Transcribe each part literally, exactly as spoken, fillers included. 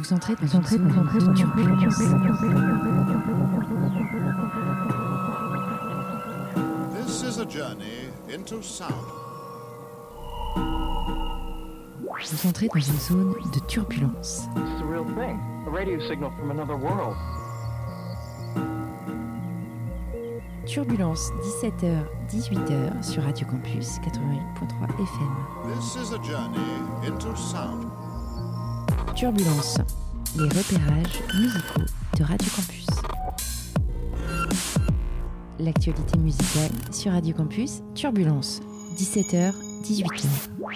Vous entrez dans une zone de turbulence. This is a journey into sound. Vous entrez dans une zone de turbulence. It's a real thing. A radio signal from another world. Turbulence, dix-sept heures dix-huit heures sur Radio Campus quatre-vingt-huit virgule trois F M. This is a journey into sound. Turbulence, les repérages musicaux de Radio Campus. L'actualité musicale sur Radio Campus, Turbulence, dix-sept heures dix-huit heures.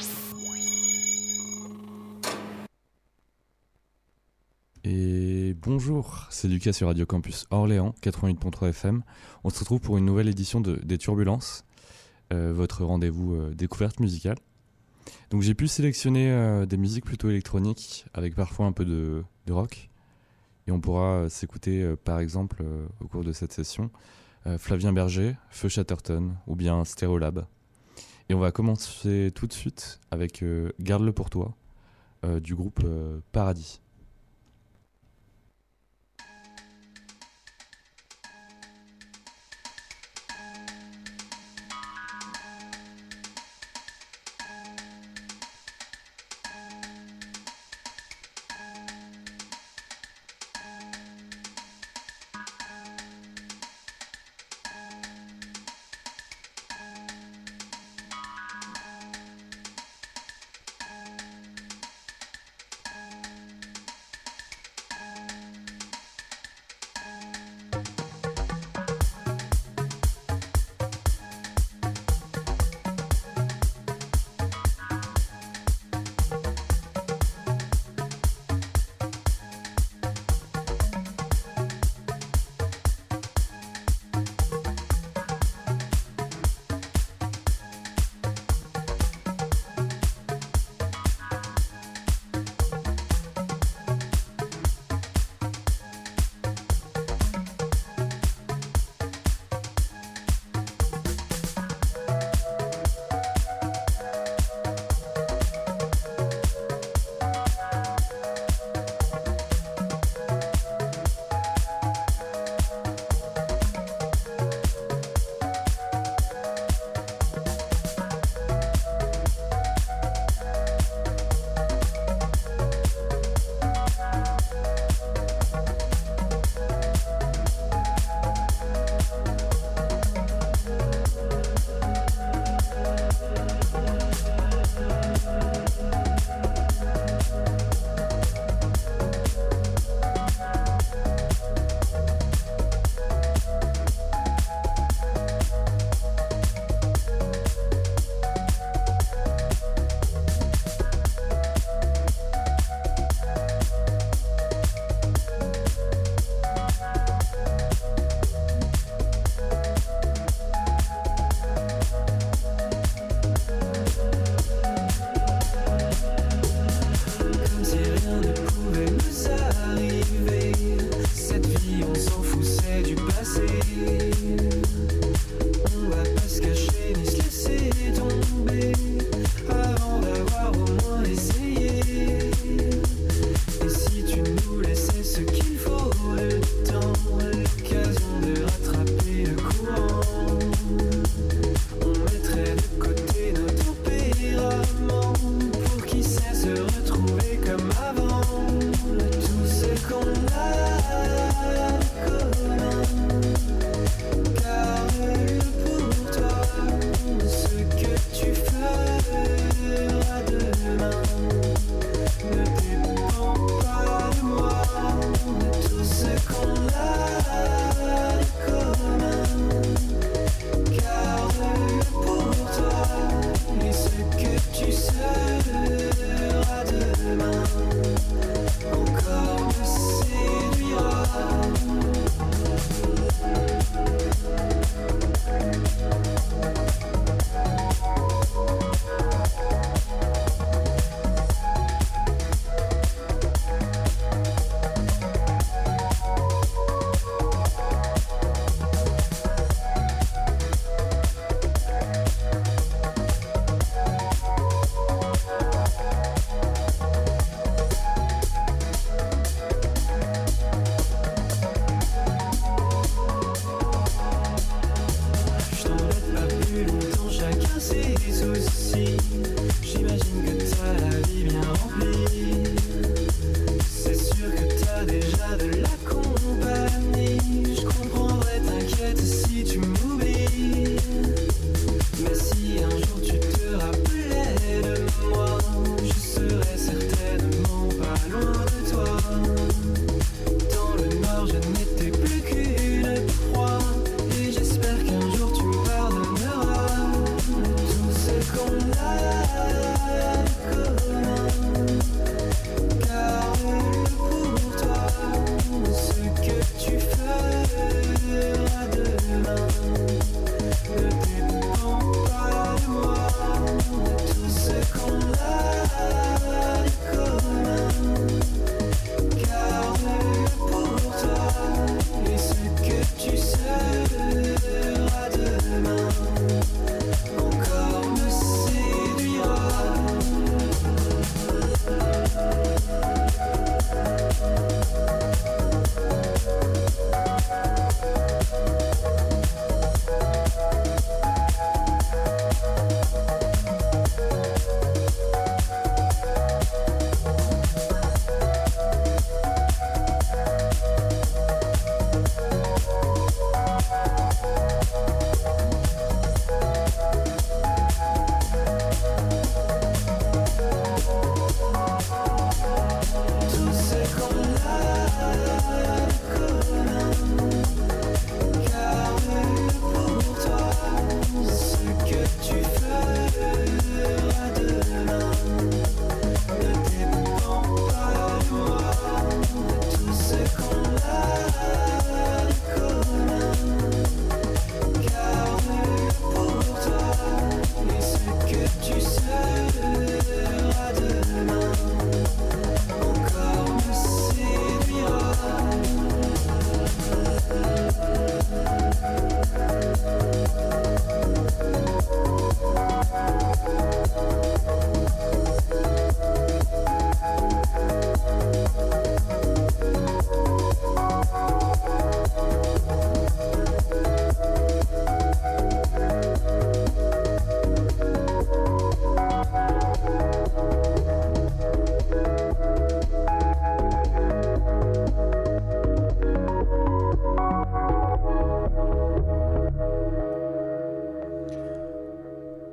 Et bonjour, c'est Lucas sur Radio Campus Orléans, quatre-vingt-huit virgule trois F M. On se retrouve pour une nouvelle édition de, des Turbulences, euh, votre rendez-vous euh, découverte musicale. Donc j'ai pu sélectionner euh, des musiques plutôt électroniques, avec parfois un peu de, de rock. Et on pourra euh, s'écouter euh, par exemple euh, au cours de cette session euh, Flavien Berger, Feu Chatterton ou bien Stereolab. Et on va commencer tout de suite avec euh, Garde-le pour toi euh, du groupe euh, Paradis.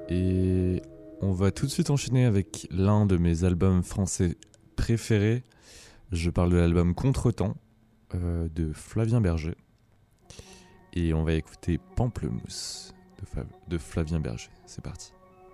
Et on va tout de suite enchaîner avec l'un de mes albums français préférés. Je parle de l'album Contretemps euh, de Flavien Berger. Et on va écouter Pamplemousse de, Fa- de Flavien Berger. C'est parti.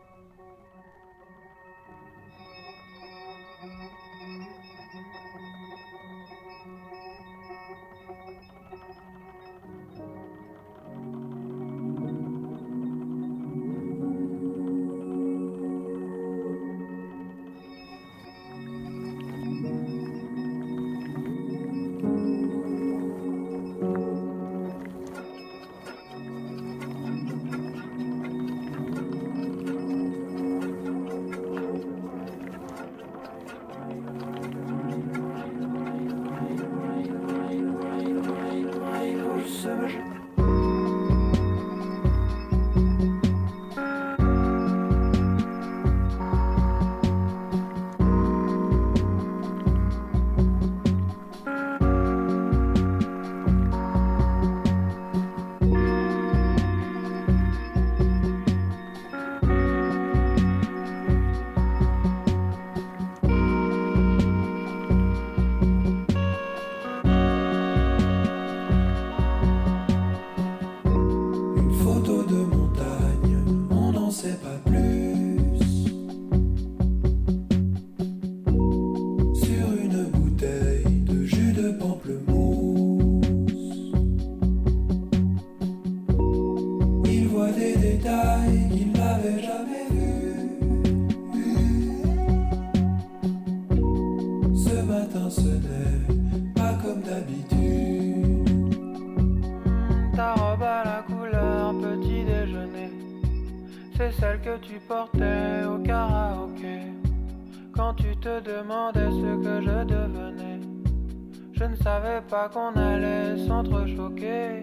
Pas qu'on allait s'entrechoquer.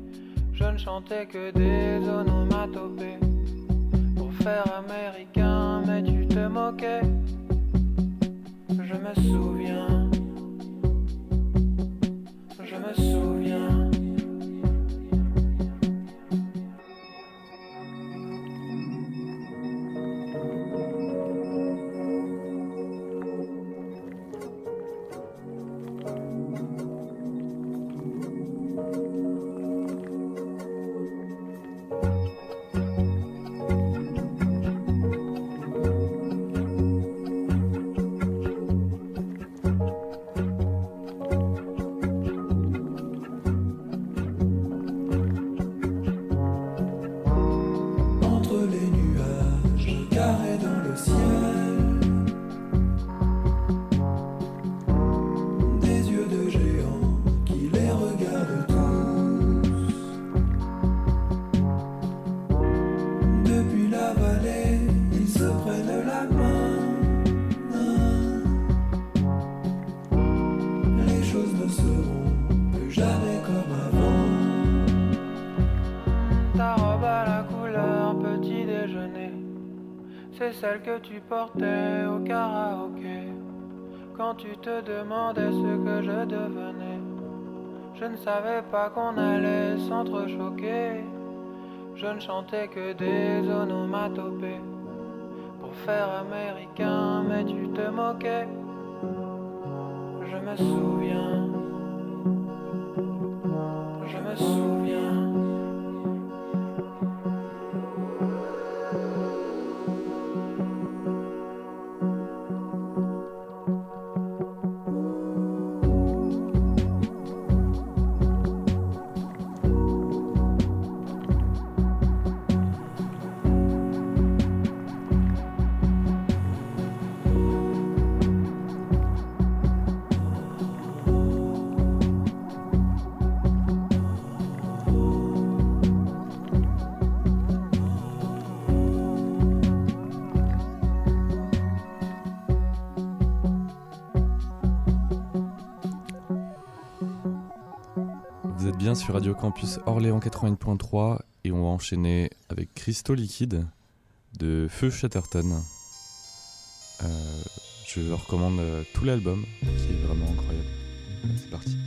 Je ne chantais que des onomatopées pour faire américain, mais tu te moquais. Je me souviens, je me souviens. Celle que tu portais au karaoké quand tu te demandais ce que je devenais. Je ne savais pas qu'on allait s'entrechoquer. Je ne chantais que des onomatopées pour faire américain, mais tu te moquais. Je me souviens, je me souviens. Vous êtes bien sur Radio Campus Orléans quatre-vingt-huit point trois et on va enchaîner avec Cristaux Liquides de Feu Chatterton. Euh, je vous recommande euh, tout l'album qui est vraiment incroyable. Allez, c'est parti.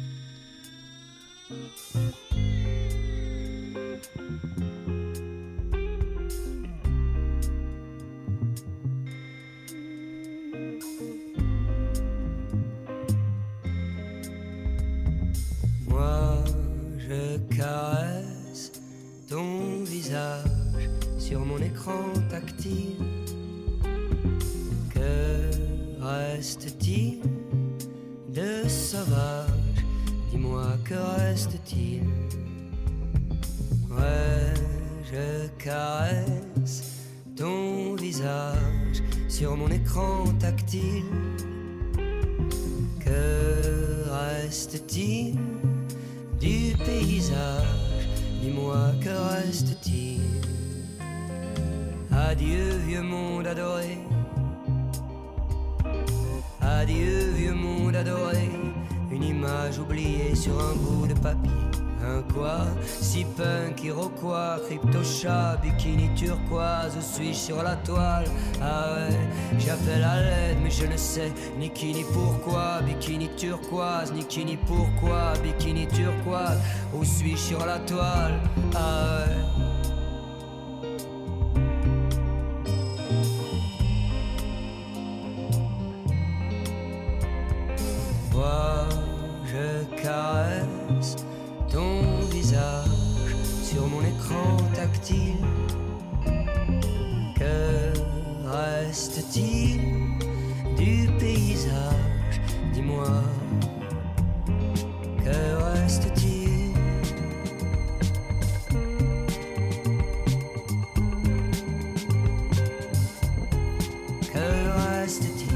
caresse ton visage sur mon écran tactile. Que reste-t-il de sauvage? Dis-moi, que reste-t-il? Ouais, je caresse ton visage sur mon écran tactile. Que reste-t-il du paysage? Dis-moi, que reste-t-il? Adieu vieux monde adoré, adieu vieux monde adoré, une image oubliée sur un bout de papier. Un quoi? Si punk, iroquois, crypto-chat, bikini turquoise, où suis-je sur la toile? Ah ouais, j'appelle à l'aide mais je ne sais ni qui ni pourquoi. Bikini turquoise, ni qui ni pourquoi. Bikini turquoise, où suis-je sur la toile? Ah ouais. Moi, je caresse ton visage sur mon écran tactile. Que reste-t-il du paysage? Dis-moi, que reste-t-il? Que reste-t-il?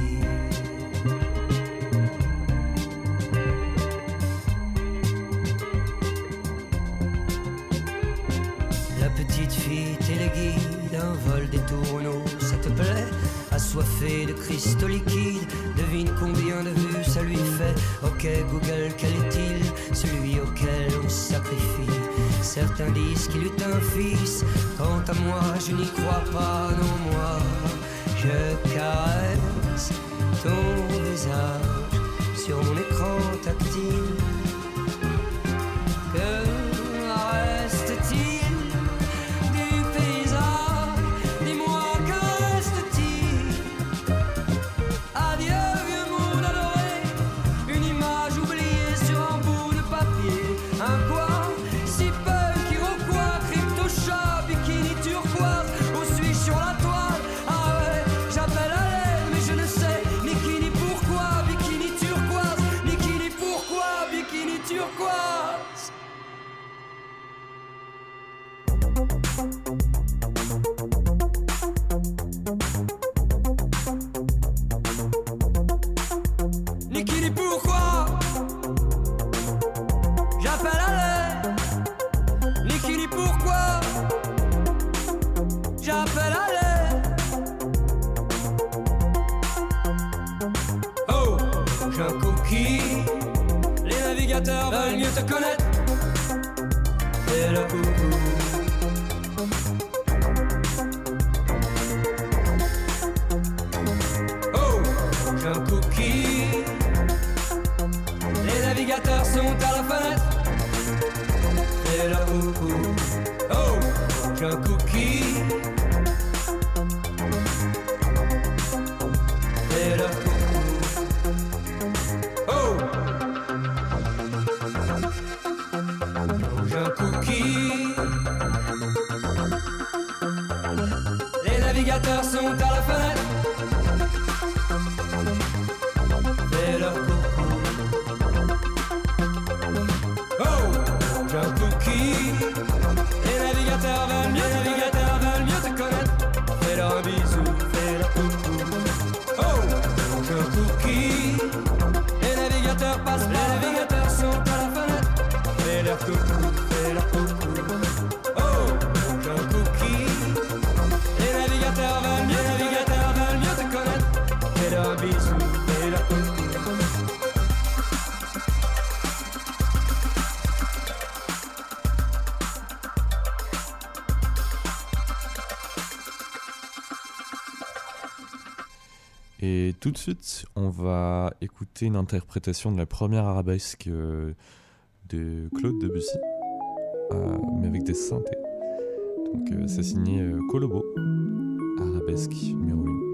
Téléguide, un vol des tourneaux, ça te plaît? Assoiffé de cristaux liquides, devine combien de vues ça lui fait. Ok Google, quel est-il? Celui auquel on sacrifie. Certains disent qu'il eut un fils. Quant à moi, je n'y crois pas, non moi. Je caresse ton visage sur mon écran tactile. Que reste-t-il? Veulent mieux te connaître. Et le coucou. Oh, j'ai un cookie. Les navigateurs sont à la fenêtre. Et le coucou. Oh, j'ai un cookie. Et le coucou. Les navigateurs sont à la fenêtre. Fais leur coucou. Oh, j'ai un cookie. Les navigateurs veulent mieux, les navigateurs veulent mieux te connaître. Fais leur un bisou, fais leur coucou. Oh, j'ai un cookie. Les navigateurs passent, les navigateurs sont à la fenêtre. Fais leur coucou, fais leur coucou. Et tout de suite, on va écouter une interprétation de la première arabesque euh, de Claude Debussy, euh, mais avec des synthés. Donc euh, c'est signé euh, Colobo, arabesque numéro un.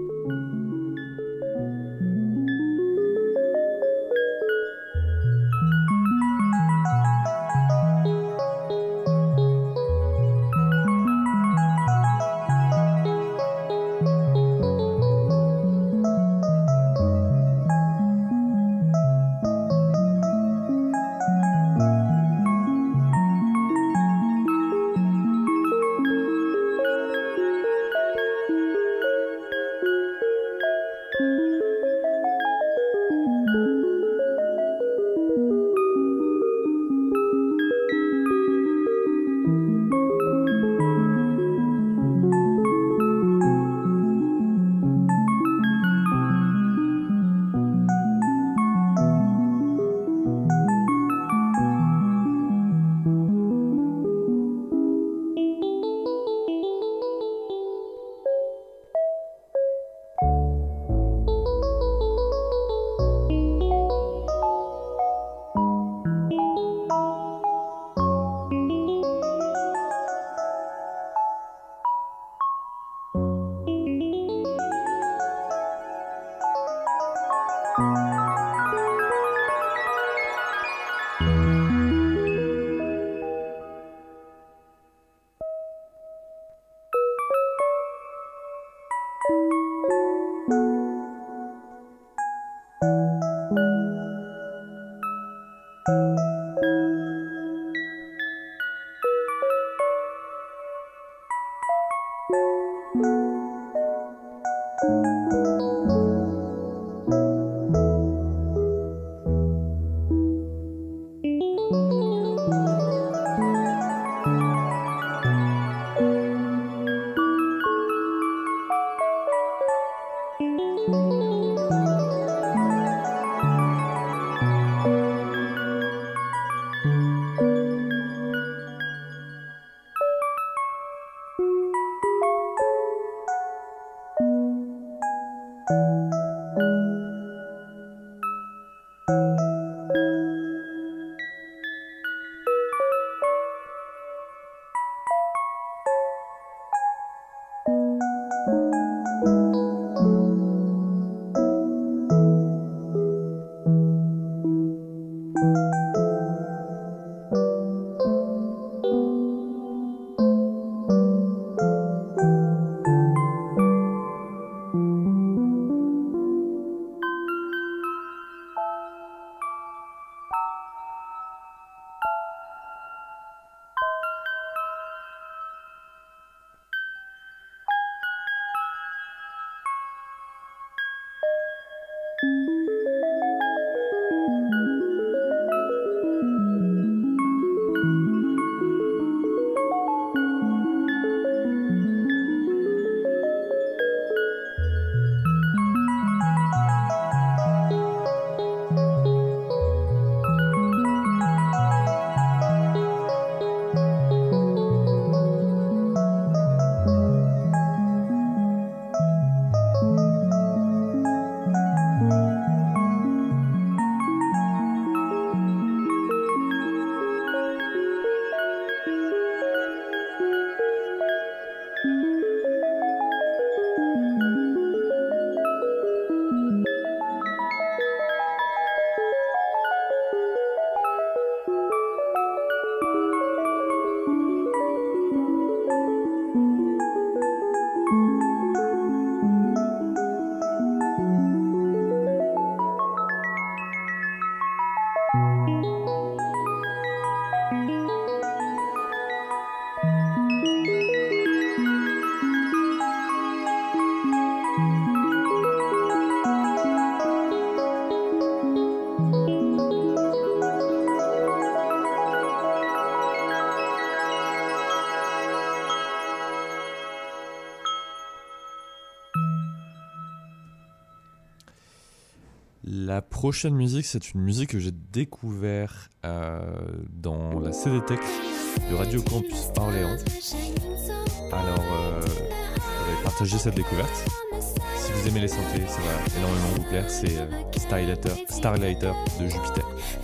La prochaine musique, c'est une musique que j'ai découvert euh, dans la C D Tech de Radio Campus Orléans. Alors, euh, je vais partager cette découverte. Si vous aimez les synthés, ça va énormément vous plaire. C'est euh, Starlighter, Starlighter de Jupiter.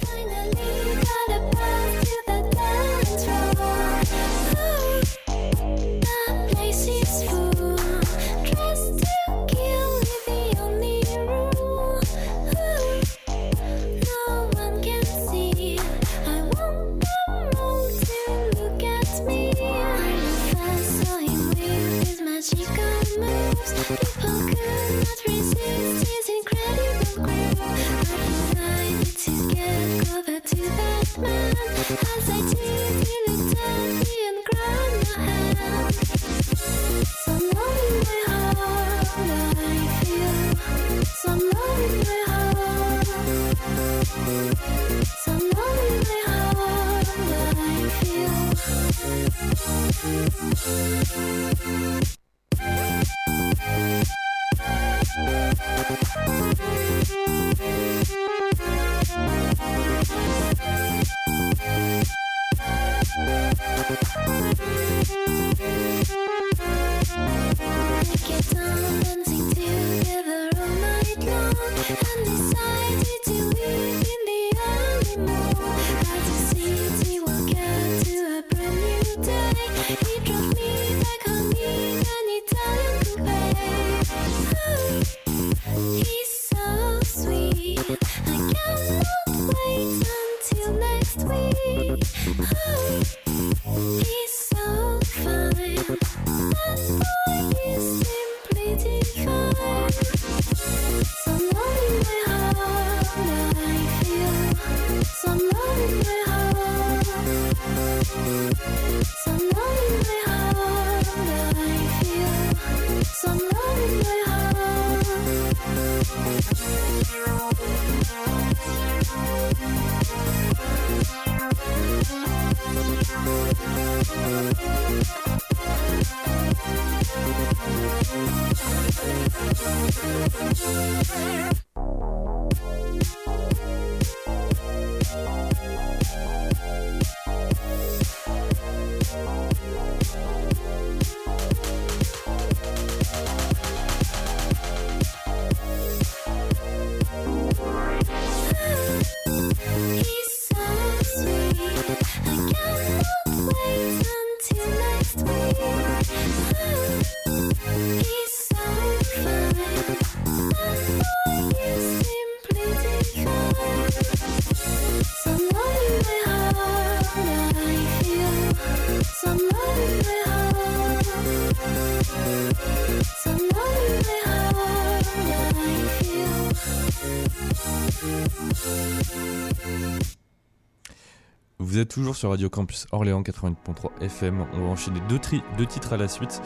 Vous êtes toujours sur Radio Campus Orléans quatre-vingt-huit point trois F M. On va enchaîner deux, tri- deux titres à la suite.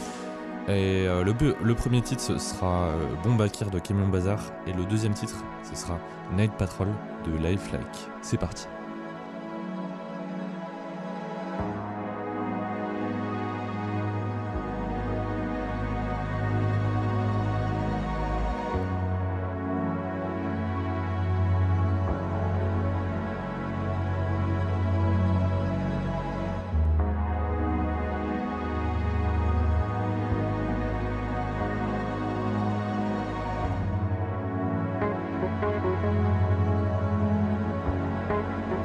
Et euh, le, le premier titre ce sera euh, Bombakir de Camion Bazar. Et le deuxième titre, ce sera Night Patrol de Lifelike. C'est parti. Thank you.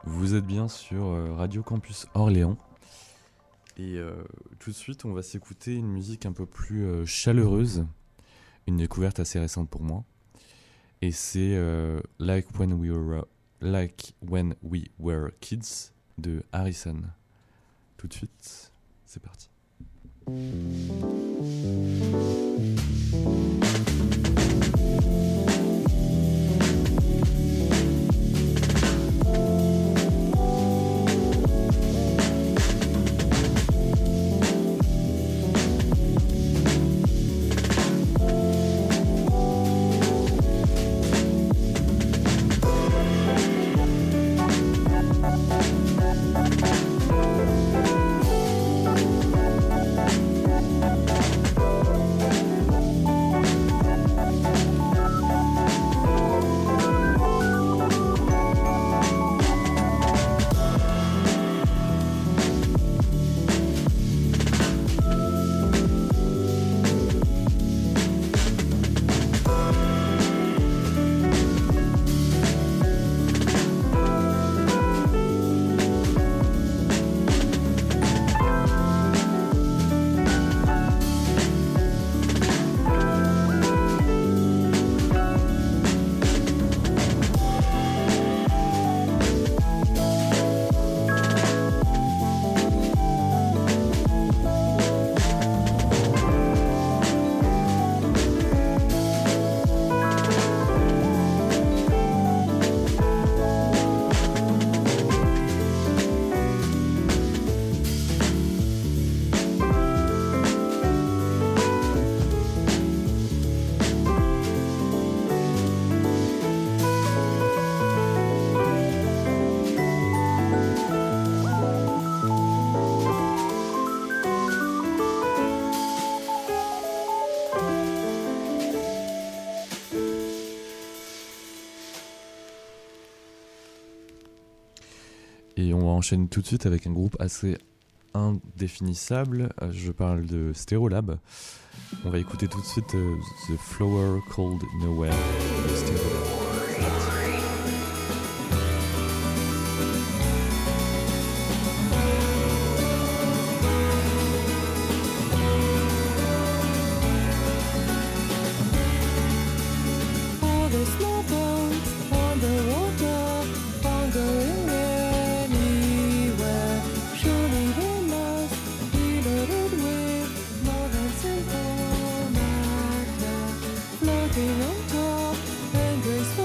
Vous êtes bien sur euh, Radio Campus Orléans. Et euh, tout de suite, on va s'écouter une musique un peu plus euh, chaleureuse, une découverte assez récente pour moi. Et c'est euh, Like When We Were, Like When We Were Kids de Harrison. Tout de suite, c'est parti. Et on va enchaîner tout de suite avec un groupe assez indéfinissable. Je parle de Stereolab. On va écouter tout de suite uh, The Flower Called Nowhere de Stereolab. On top and graceful.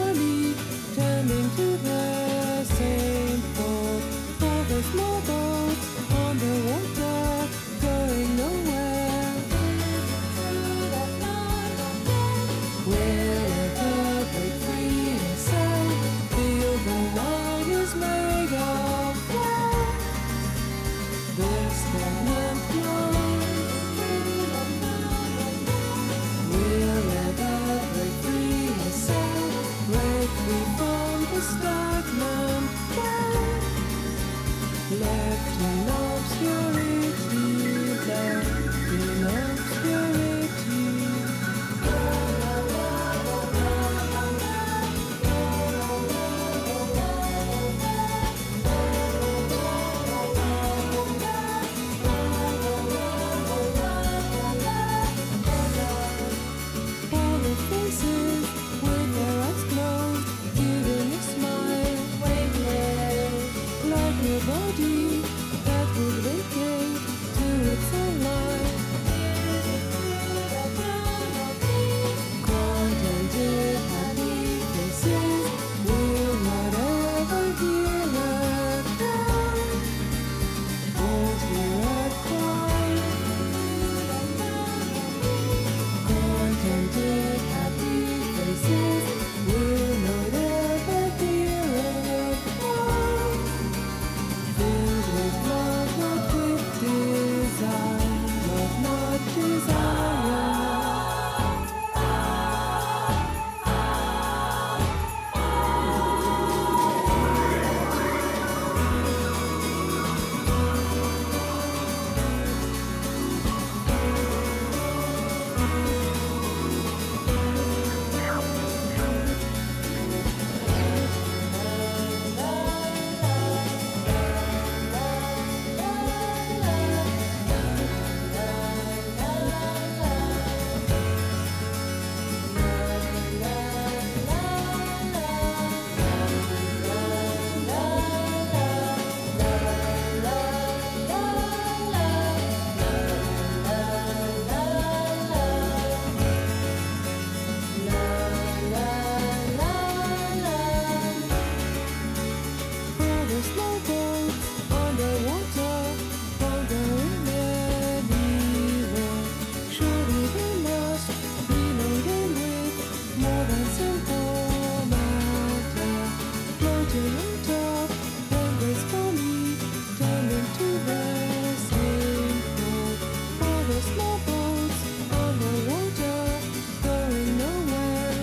small boats on the water, going nowhere.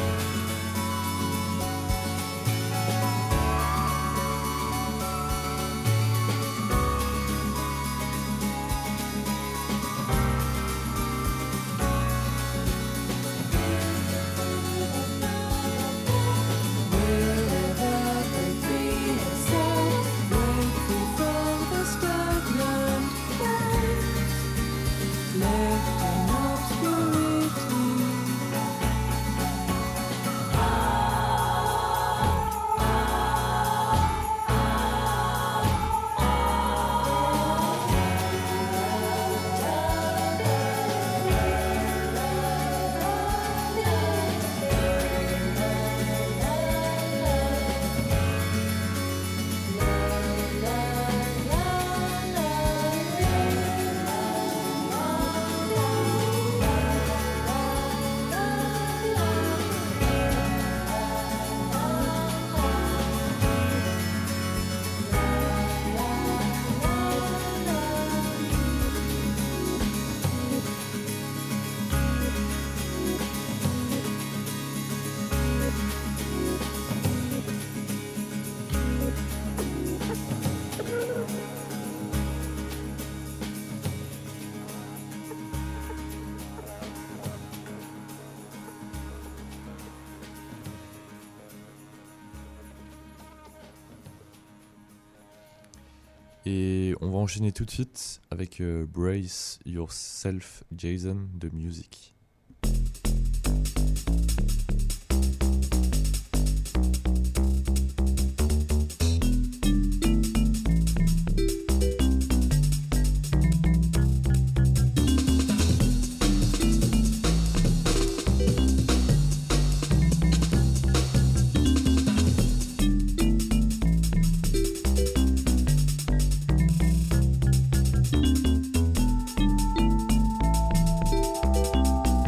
Wherever they free itself, break free from the stagnant waves, left in obscurity. Et on va enchaîner tout de suite avec euh, Brace Yourself Jason de Music. Thank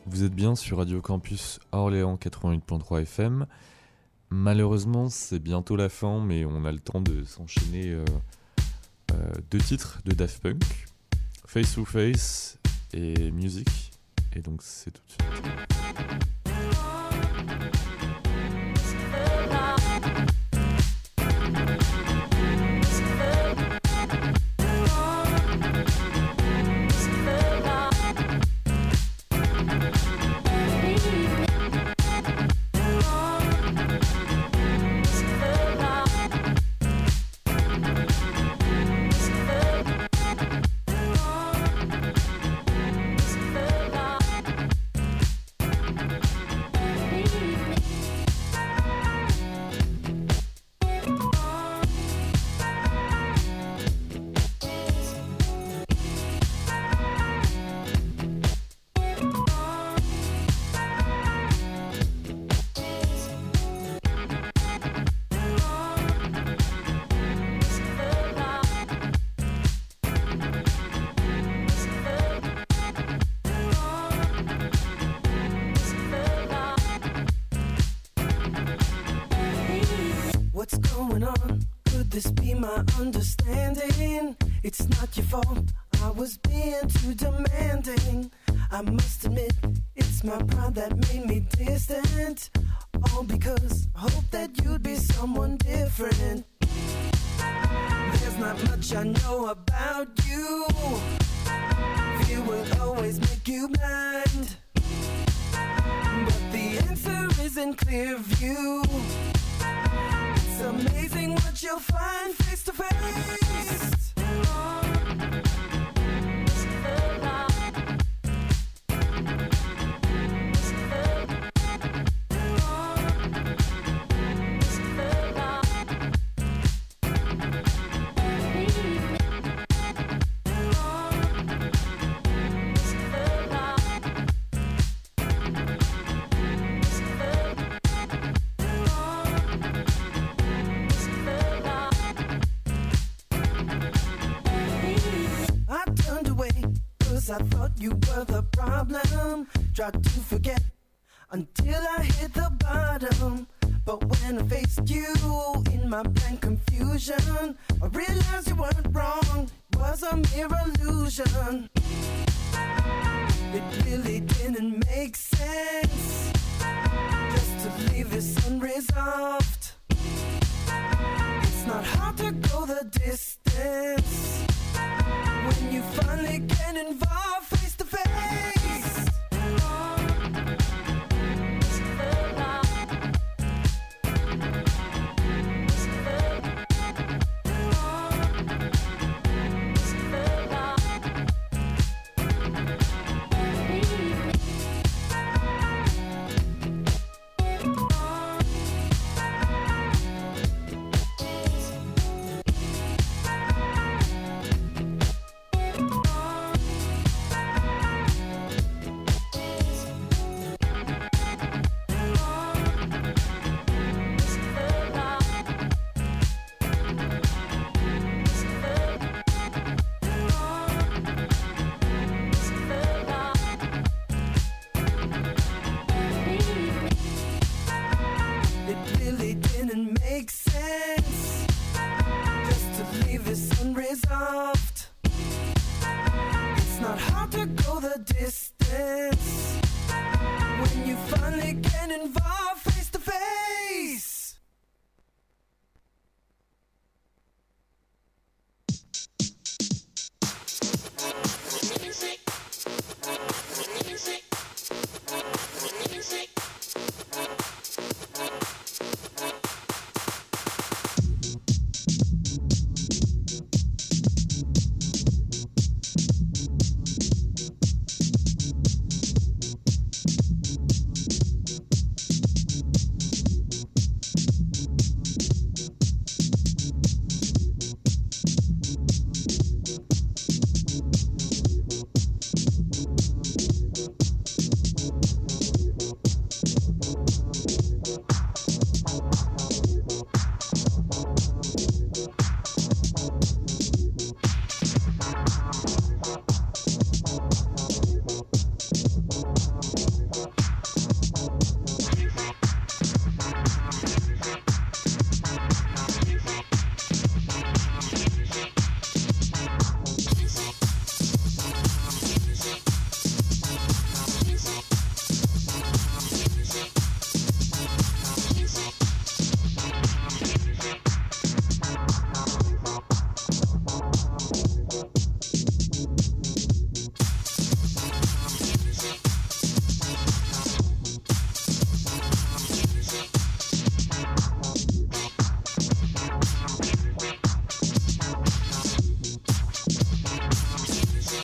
Vous êtes bien sur Radio Campus Orléans quatre-vingt-huit virgule trois F M. Malheureusement, c'est bientôt la fin, mais on a le temps de s'enchaîner euh, euh, deux titres de Daft Punk, Face to Face et Music. Et donc c'est tout de suite. What's going on? Could this be my understanding? It's not your fault, I was being too demanding. I must admit, it's my pride that made me distant. All because I hope that you'd be someone different. There's not much I know about you. Fear will always make you blind. But the answer is in clear view. It's amazing what you'll find face to face. I thought you were the problem. Tried to forget until I hit the bottom. But when I faced you in my blank confusion, I realized you weren't wrong, it was a mere illusion. It really didn't make sense just to leave this unresolved. It's not hard to go the distance when you finally get involved face to face. Unresolved. It's not hard to go the distance when you finally get involved.